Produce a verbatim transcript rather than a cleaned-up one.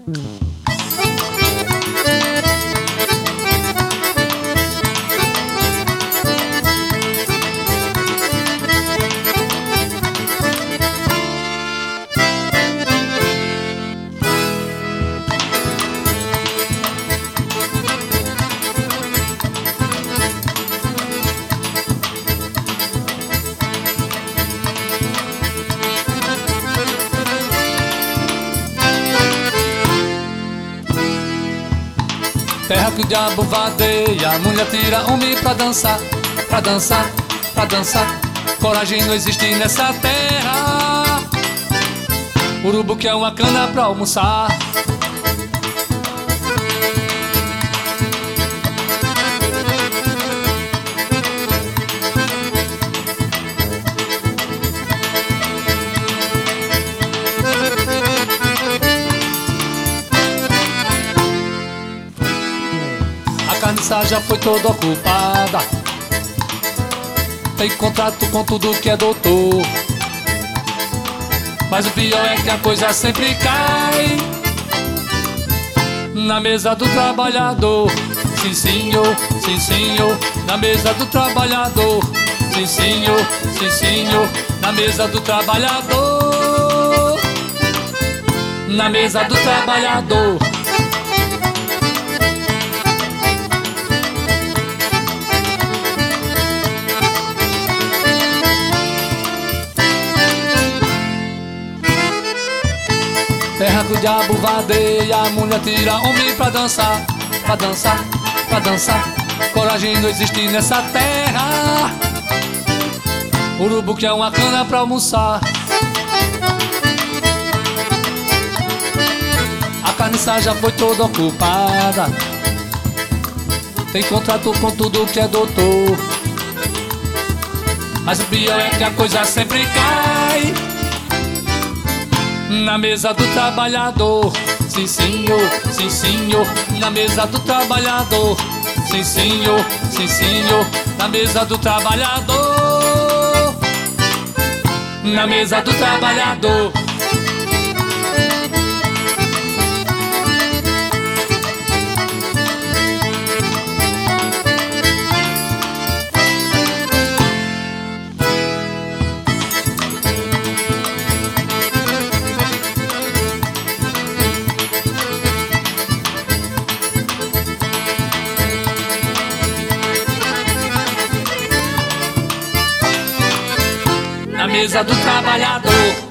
Terra que o diabo vadeia, a mulher tira homem pra dançar, pra dançar, pra dançar. Coragem não existe nessa terra. Urubu que é uma cana pra almoçar. A carniça já foi toda ocupada, tem contrato com tudo que é doutor. Mas o pior é que a coisa sempre cai na mesa do trabalhador. Sim, senhor, sim, senhor, na mesa do trabalhador. Sim, senhor, sim, senhor, na mesa do trabalhador. Na mesa do trabalhador. Terra que o diabo vadeia, a mulher tira homem pra dançar, pra dançar, pra dançar. Coragem não existe nessa terra. Urubu que é uma cana pra almoçar. A carniça já foi toda ocupada, tem contrato com tudo que é doutor. Mas o pior é que a coisa sempre cai na mesa do trabalhador. Sim, senhor, sim, senhor, na mesa do trabalhador. Sim, senhor, sim, senhor, na mesa do trabalhador. Na mesa do trabalhador. Na mesa do trabalhador.